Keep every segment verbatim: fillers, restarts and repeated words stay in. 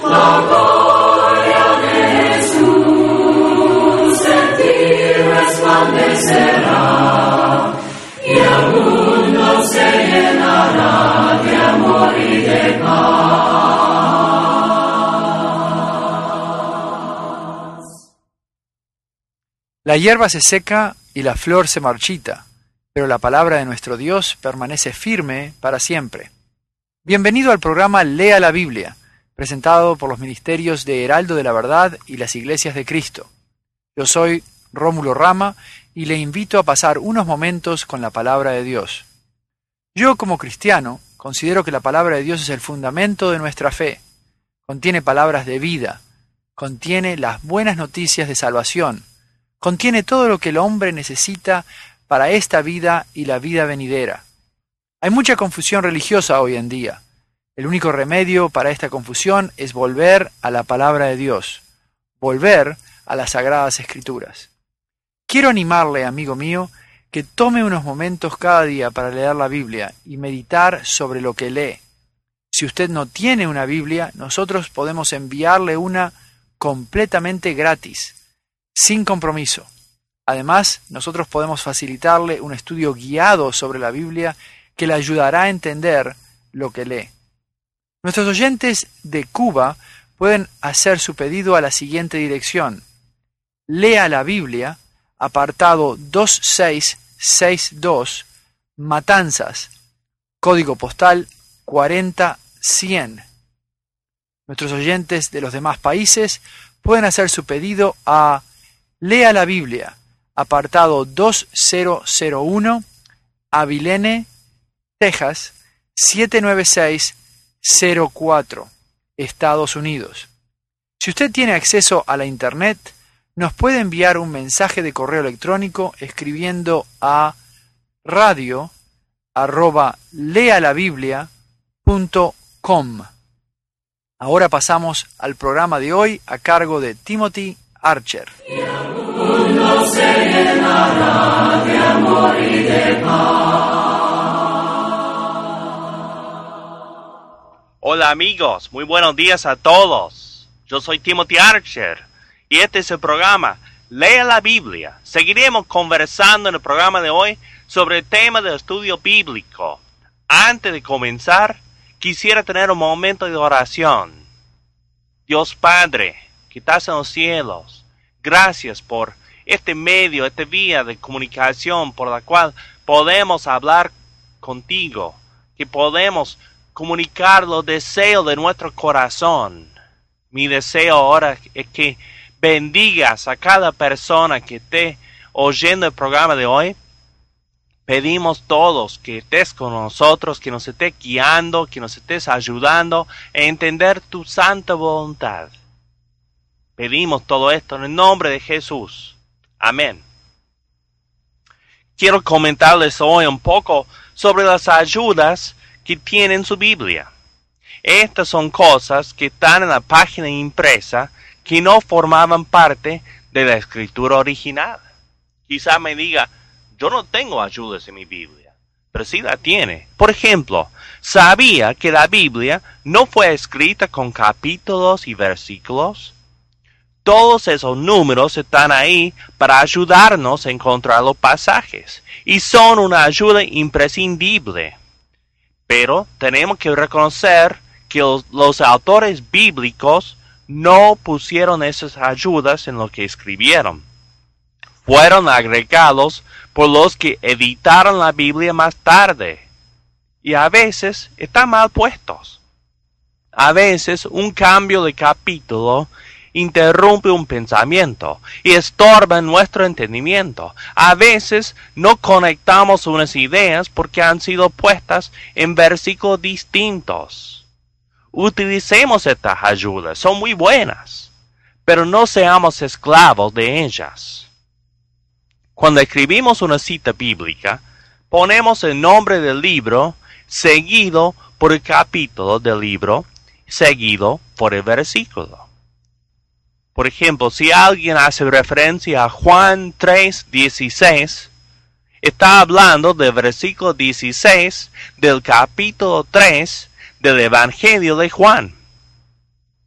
La gloria de Jesús en ti resplandecerá, y el mundo se llenará de amor y de paz. La hierba se seca y la flor se marchita, pero la palabra de nuestro Dios permanece firme para siempre. Bienvenido al programa Lea la Biblia, presentado por los ministerios de Heraldo de la Verdad y las Iglesias de Cristo. Yo soy Rómulo Rama y le invito a pasar unos momentos con la palabra de Dios. Yo, como cristiano, considero que la palabra de Dios es el fundamento de nuestra fe. Contiene palabras de vida, contiene las buenas noticias de salvación, contiene todo lo que el hombre necesita para esta vida y la vida venidera. Hay mucha confusión religiosa hoy en día. El único remedio para esta confusión es volver a la palabra de Dios, volver a las Sagradas Escrituras. Quiero animarle, amigo mío, que tome unos momentos cada día para leer la Biblia y meditar sobre lo que lee. Si usted no tiene una Biblia, nosotros podemos enviarle una completamente gratis, sin compromiso. Además, nosotros podemos facilitarle un estudio guiado sobre la Biblia que le ayudará a entender lo que lee. Nuestros oyentes de Cuba pueden hacer su pedido a la siguiente dirección. Lea la Biblia, apartado dos seis seis dos, Matanzas, código postal cuarenta cien. Nuestros oyentes de los demás países pueden hacer su pedido a Lea la Biblia, apartado dos cero cero uno, Abilene, Texas, siete nueve seis cero cuatro, Estados Unidos. Si usted tiene acceso a la Internet, nos puede enviar un mensaje de correo electrónico escribiendo a radio arroba lealabiblia punto com. Ahora pasamos al programa de hoy a cargo de Timothy Archer. Y el mundo se llenará de amor y de paz. Hola amigos, muy buenos días a todos. Yo soy Timothy Archer y este es el programa Lea la Biblia. Seguiremos conversando en el programa de hoy sobre el tema del estudio bíblico. Antes de comenzar, quisiera tener un momento de oración. Dios Padre, que estás en los cielos, gracias por este medio, esta vía de comunicación por la cual podemos hablar contigo, que podemos comunicar los deseos de nuestro corazón. Mi deseo ahora es que bendigas a cada persona que esté oyendo el programa de hoy. Pedimos todos que estés con nosotros, que nos estés guiando, que nos estés ayudando a entender tu santa voluntad. Pedimos todo esto en el nombre de Jesús. Amén. Quiero comentarles hoy un poco sobre las ayudas que tienen su Biblia. Estas son cosas que están en la página impresa que no formaban parte de la escritura original. Quizá me diga, yo no tengo ayudas en mi Biblia, pero sí la tiene. Por ejemplo, ¿sabía que la Biblia no fue escrita con capítulos y versículos? Todos esos números están ahí para ayudarnos a encontrar los pasajes y son una ayuda imprescindible. Pero tenemos que reconocer que los, los autores bíblicos no pusieron esas ayudas en lo que escribieron. Fueron agregados por los que editaron la Biblia más tarde. Y a veces están mal puestos. A veces un cambio de capítulo interrumpe un pensamiento y estorba nuestro entendimiento. A veces no conectamos unas ideas porque han sido puestas en versículos distintos. Utilicemos estas ayudas, son muy buenas, pero no seamos esclavos de ellas. Cuando escribimos una cita bíblica, ponemos el nombre del libro seguido por el capítulo del libro, seguido por el versículo. Por ejemplo, si alguien hace referencia a Juan tres dieciséis, está hablando del versículo dieciséis del capítulo tres del Evangelio de Juan.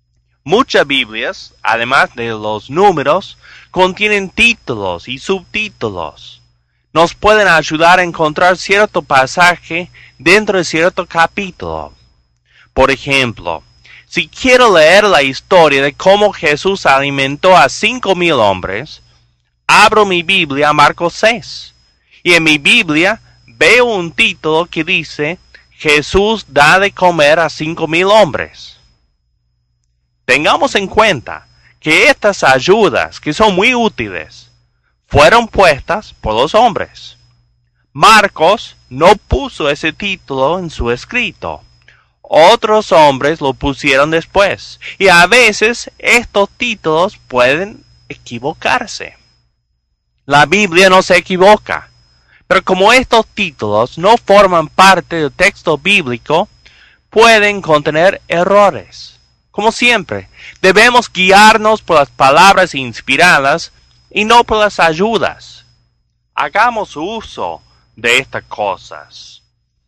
Muchas Biblias, además de los números, contienen títulos y subtítulos. Nos pueden ayudar a encontrar cierto pasaje dentro de cierto capítulo. Por ejemplo, si quiero leer la historia de cómo Jesús alimentó a cinco mil hombres, abro mi Biblia a Marcos seis. Y en mi Biblia veo un título que dice, Jesús da de comer a cinco mil hombres. Tengamos en cuenta que estas ayudas, que son muy útiles, fueron puestas por los hombres. Marcos no puso ese título en su escrito. Otros hombres lo pusieron después. Y a veces estos títulos pueden equivocarse. La Biblia no se equivoca. Pero como estos títulos no forman parte del texto bíblico, pueden contener errores. Como siempre, debemos guiarnos por las palabras inspiradas y no por las ayudas. Hagamos uso de estas cosas.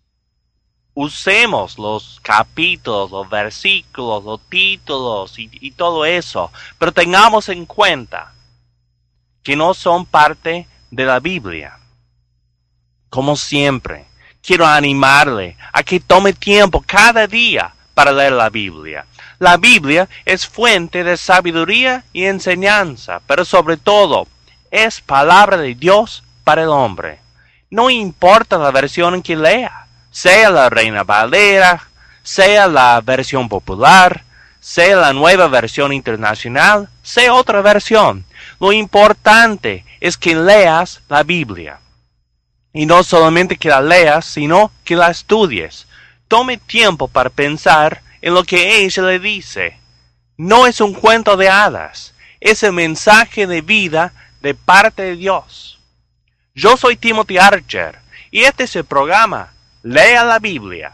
Usemos los capítulos, los versículos, los títulos y, y todo eso, pero tengamos en cuenta que no son parte de la Biblia. Como siempre, quiero animarle a que tome tiempo cada día para leer la Biblia. La Biblia es fuente de sabiduría y enseñanza, pero sobre todo es palabra de Dios para el hombre. No importa la versión en que lea, sea la Reina Valera, sea la versión popular, sea la nueva versión internacional, sea otra versión. Lo importante es que leas la Biblia. Y no solamente que la leas, sino que la estudies. Tome tiempo para pensar en lo que ella le dice. No es un cuento de hadas, es el mensaje de vida de parte de Dios. Yo soy Timothy Archer y este es el programa Lea la Biblia.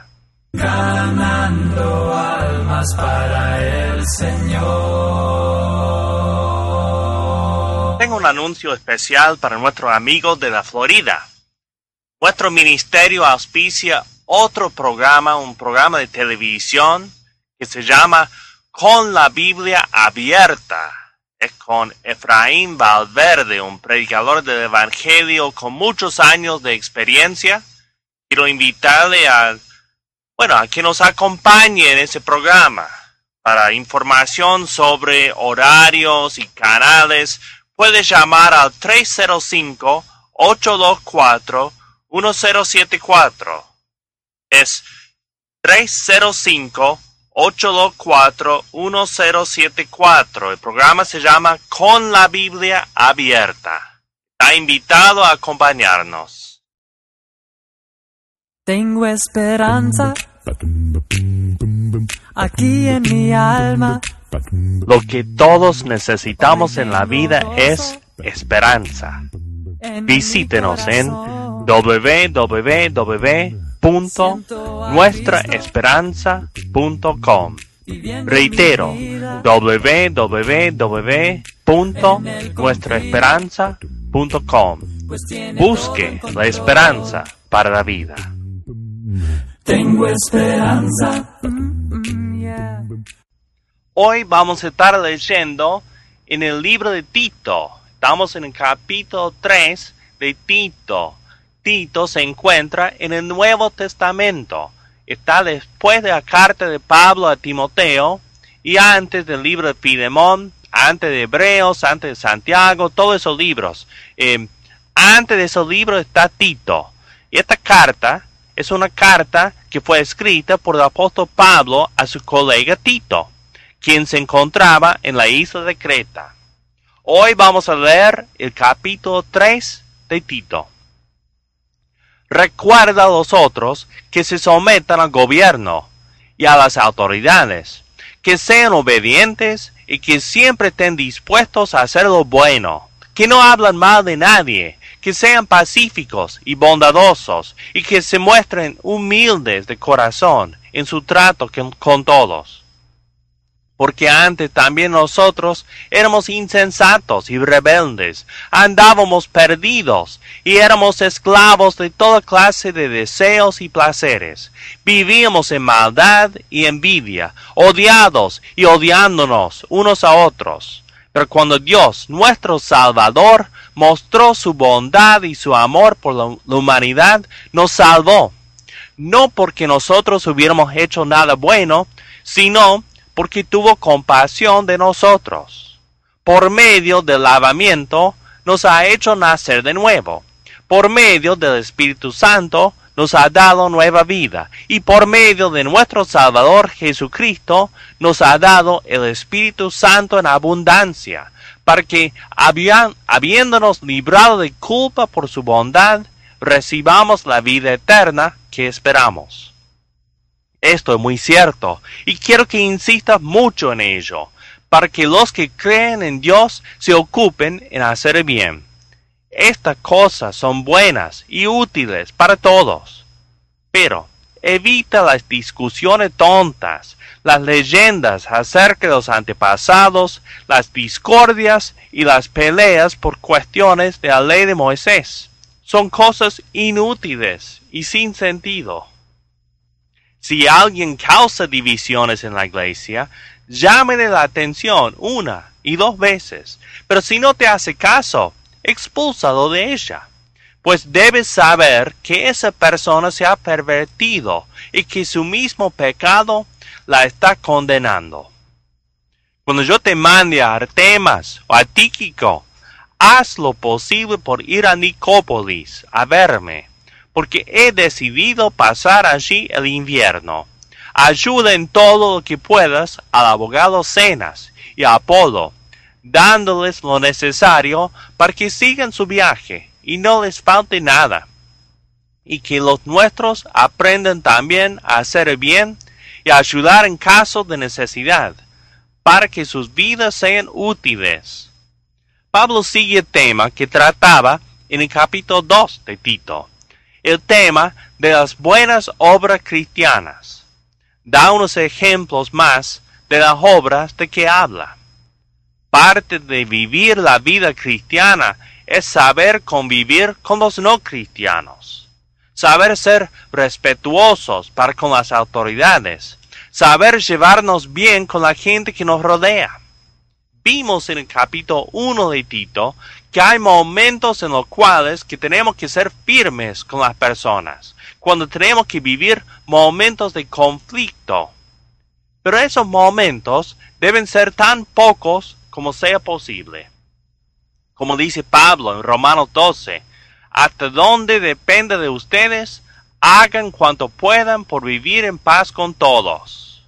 Ganando almas para el Señor. Tengo un anuncio especial para nuestros amigos de la Florida. Nuestro ministerio auspicia otro programa, un programa de televisión que se llama Con la Biblia Abierta. Es con Efraín Valverde, un predicador del Evangelio con muchos años de experiencia. Quiero invitarle a, bueno, a que nos acompañe en ese programa. Para información sobre horarios y canales, puede llamar al tres cero cinco, ocho dos cuatro, uno cero siete cuatro. Es tres cero cinco, ocho dos cuatro, uno cero siete cuatro. El programa se llama Con la Biblia Abierta. Está invitado a acompañarnos. Tengo esperanza aquí en mi alma. Lo que todos necesitamos en la vida es esperanza. Visítenos en doble u doble u doble u punto nuestra esperanza punto com. Reitero, doble u doble u doble u punto nuestra esperanza punto com. Busque la esperanza para la vida. Tengo esperanza. Hoy vamos a estar leyendo en el libro de Tito. Estamos en el capítulo tres de Tito. Tito se encuentra en el Nuevo Testamento. Está después de la carta de Pablo a Timoteo y antes del libro de Filemón, antes de Hebreos, antes de Santiago, todos esos libros. Eh, antes de esos libros está Tito. Y esta carta es una carta que fue escrita por el apóstol Pablo a su colega Tito, quien se encontraba en la isla de Creta. Hoy vamos a leer el capítulo tres de Tito. Recuerda a los otros que se sometan al gobierno y a las autoridades, que sean obedientes y que siempre estén dispuestos a hacer lo bueno, que no hablan mal de nadie, que sean pacíficos y bondadosos y que se muestren humildes de corazón en su trato con todos. Porque antes también nosotros éramos insensatos y rebeldes, andábamos perdidos y éramos esclavos de toda clase de deseos y placeres. Vivíamos en maldad y envidia, odiados y odiándonos unos a otros. Pero cuando Dios, nuestro Salvador, mostró su bondad y su amor por la, la humanidad, nos salvó. No porque nosotros hubiéramos hecho nada bueno, sino porque tuvo compasión de nosotros. Por medio del lavamiento nos ha hecho nacer de nuevo. Por medio del Espíritu Santo nos ha dado nueva vida. Y por medio de nuestro Salvador Jesucristo nos ha dado el Espíritu Santo en abundancia, para que, habiéndonos librado de culpa por su bondad, recibamos la vida eterna que esperamos. Esto es muy cierto, y quiero que insistas mucho en ello, para que los que creen en Dios se ocupen en hacer el bien. Estas cosas son buenas y útiles para todos. Pero evita las discusiones tontas, las leyendas acerca de los antepasados, las discordias y las peleas por cuestiones de la ley de Moisés. Son cosas inútiles y sin sentido. Si alguien causa divisiones en la iglesia, llámele la atención una y dos veces, pero si no te hace caso, expúlsalo de ella, pues debes saber que esa persona se ha pervertido y que su mismo pecado la está condenando. Cuando yo te mande a Artemas o a Tíquico, haz lo posible por ir a Nicópolis a verme, porque he decidido pasar allí el invierno. Ayuda en todo lo que puedas al abogado Zenas y a Apolo, dándoles lo necesario para que sigan su viaje y no les falte nada. Y que los nuestros aprendan también a hacer el bien y a ayudar en caso de necesidad, para que sus vidas sean útiles. Pablo sigue el tema que trataba en el capítulo dos de Tito, el tema de las buenas obras cristianas. Da unos ejemplos más de las obras de que habla. Parte de vivir la vida cristiana es saber convivir con los no cristianos, saber ser respetuosos para con las autoridades, saber llevarnos bien con la gente que nos rodea. Vimos en el capítulo uno de Tito que hay momentos en los cuales que tenemos que ser firmes con las personas, cuando tenemos que vivir momentos de conflicto. Pero esos momentos deben ser tan pocos como sea posible. Como dice Pablo en Romanos doce, hasta donde depende de ustedes, hagan cuanto puedan por vivir en paz con todos.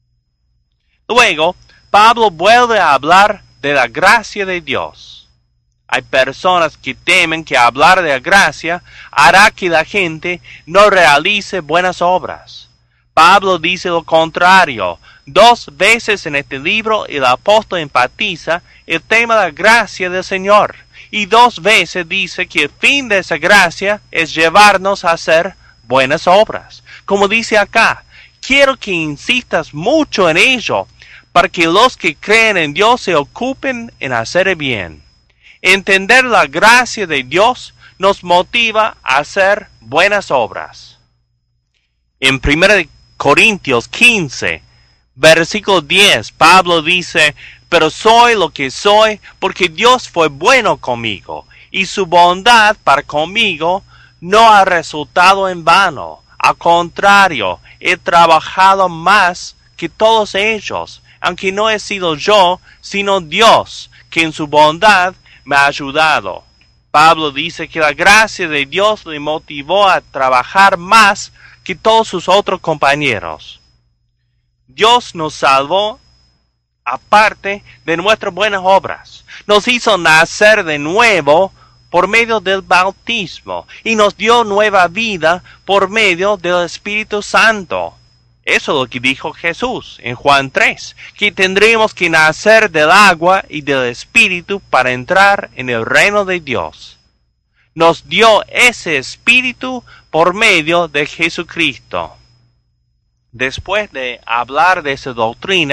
Luego, Pablo vuelve a hablar de la gracia de Dios. Hay personas que temen que hablar de la gracia hará que la gente no realice buenas obras. Pablo dice lo contrario. Dos veces en este libro el apóstol enfatiza el tema de la gracia del Señor. Y dos veces dice que el fin de esa gracia es llevarnos a hacer buenas obras. Como dice acá, quiero que insistas mucho en ello, para que los que creen en Dios se ocupen en hacer el bien. Entender la gracia de Dios nos motiva a hacer buenas obras. En primera Corintios quince, versículo diez, Pablo dice, pero soy lo que soy porque Dios fue bueno conmigo, y su bondad para conmigo no ha resultado en vano. Al contrario, he trabajado más que todos ellos, aunque no he sido yo, sino Dios, que en su bondad me ha ayudado. Pablo dice que la gracia de Dios le motivó a trabajar más que todos sus otros compañeros. Dios nos salvó aparte de nuestras buenas obras. Nos hizo nacer de nuevo por medio del bautismo y nos dio nueva vida por medio del Espíritu Santo. Eso es lo que dijo Jesús en Juan tres, que tendremos que nacer del agua y del Espíritu para entrar en el reino de Dios. Nos dio ese Espíritu por medio de Jesucristo. Después de hablar de esa doctrina,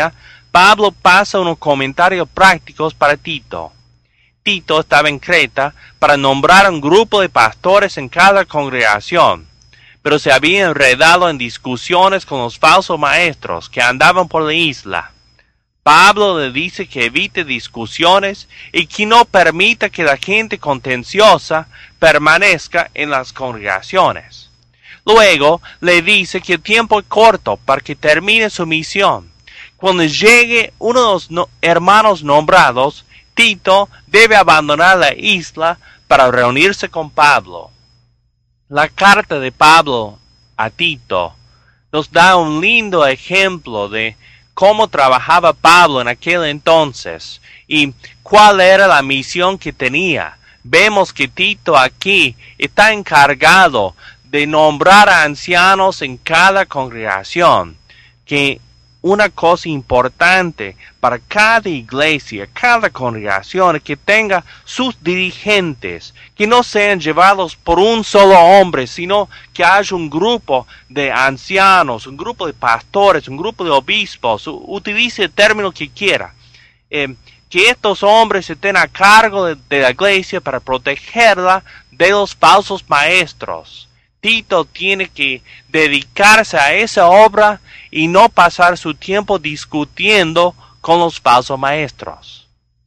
Pablo pasa unos comentarios prácticos para Tito. Tito estaba en Creta para nombrar un grupo de pastores en cada congregación, pero se había enredado en discusiones con los falsos maestros que andaban por la isla. Pablo le dice que evite discusiones y que no permita que la gente contenciosa permanezca en las congregaciones. Luego le dice que el tiempo es corto para que termine su misión. Cuando llegue uno de los no- hermanos nombrados, Tito debe abandonar la isla para reunirse con Pablo. La carta de Pablo a Tito nos da un lindo ejemplo de cómo trabajaba Pablo en aquel entonces y cuál era la misión que tenía. Vemos que Tito aquí está encargado de nombrar a ancianos en cada congregación, que una cosa importante para cada iglesia, cada congregación, es que tenga sus dirigentes, que no sean llevados por un solo hombre, sino que haya un grupo de ancianos, un grupo de pastores, un grupo de obispos, utilice el término que quiera, eh, que estos hombres estén a cargo de, de la iglesia para protegerla de los falsos maestros. Tito tiene que dedicarse a esa obra y no pasar su tiempo discutiendo con los falsos maestros.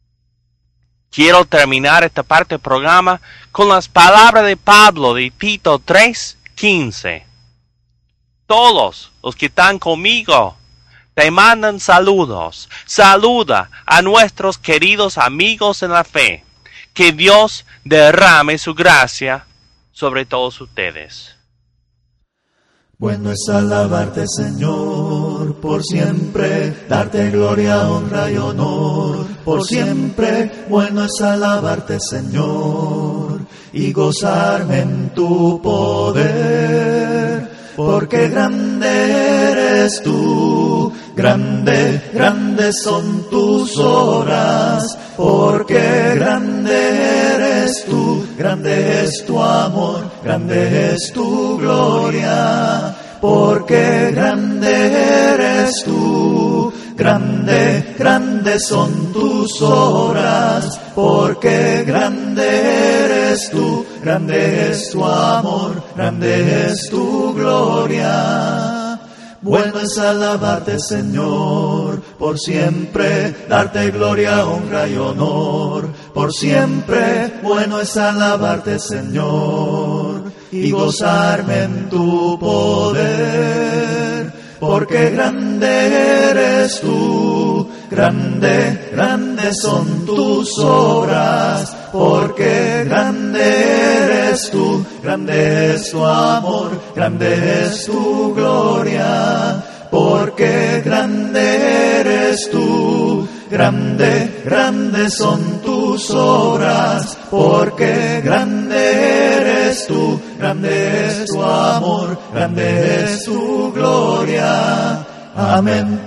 Quiero terminar esta parte del programa con las palabras de Pablo de Tito tres quince. Todos los que están conmigo te mandan saludos. Saluda a nuestros queridos amigos en la fe. Que Dios derrame su gracia sobre todos ustedes. Bueno es alabarte, Señor, por siempre, darte gloria, honra y honor, por siempre. Bueno es alabarte, Señor, y gozarme en tu poder, porque grande eres tú, grande, grandes son tus obras, porque grande eres tú, grande es tu amor, grande es tu gloria, porque grande eres tú, grande, grandes son tus obras, porque grande eres tú, grande es tu amor, grande es tu gloria. Bueno es alabarte, Señor, por siempre, darte gloria, honra y honor, por siempre. Bueno es alabarte, Señor, y gozarme en tu poder, porque grande eres tú, grande, grandes son tus obras, porque grande eres tú, grande es tu amor, grande es tu gloria, porque grande eres tú, grande, grandes son tus obras, porque grande eres tú, grande es tu amor, grande es tu gloria. Amén.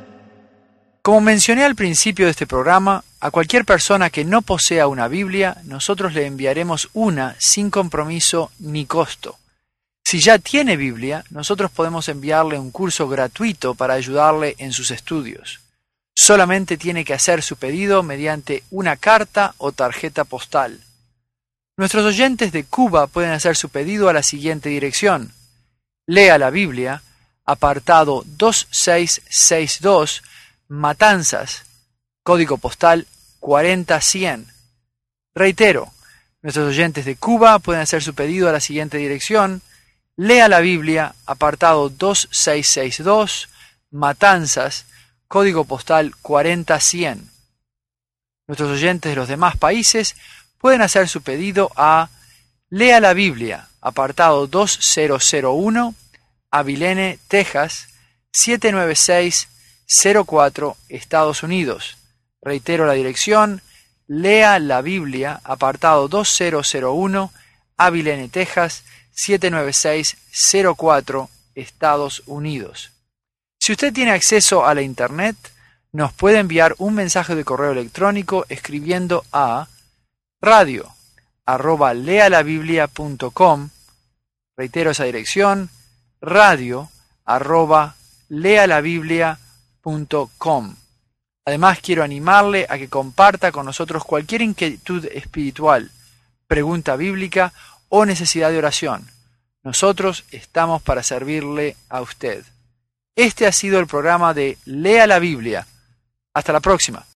Como mencioné al principio de este programa, a cualquier persona que no posea una Biblia, nosotros le enviaremos una sin compromiso ni costo. Si ya tiene Biblia, nosotros podemos enviarle un curso gratuito para ayudarle en sus estudios. Solamente tiene que hacer su pedido mediante una carta o tarjeta postal. Nuestros oyentes de Cuba pueden hacer su pedido a la siguiente dirección. Lea la Biblia, apartado dos seis seis dos, Matanzas, código postal cuarenta cien. Reitero, nuestros oyentes de Cuba pueden hacer su pedido a la siguiente dirección. Lea la Biblia, apartado dos seis seis dos, Matanzas, código postal cuarenta cien. Nuestros oyentes de los demás países pueden hacer su pedido a Lea la Biblia, apartado dos mil uno, Abilene, Texas, siete nueve seis cero cuatro, Estados Unidos. Reitero la dirección, Lea la Biblia, apartado dos mil uno, Abilene, Texas, siete nueve seis cero cuatro, Estados Unidos. Si usted tiene acceso a la Internet, nos puede enviar un mensaje de correo electrónico escribiendo a radio arroba lealabiblia punto com. Reitero esa dirección, radio arroba lealabiblia punto com. Además, quiero animarle a que comparta con nosotros cualquier inquietud espiritual, pregunta bíblica o necesidad de oración. Nosotros estamos para servirle a usted. Este ha sido el programa de Lea la Biblia. Hasta la próxima.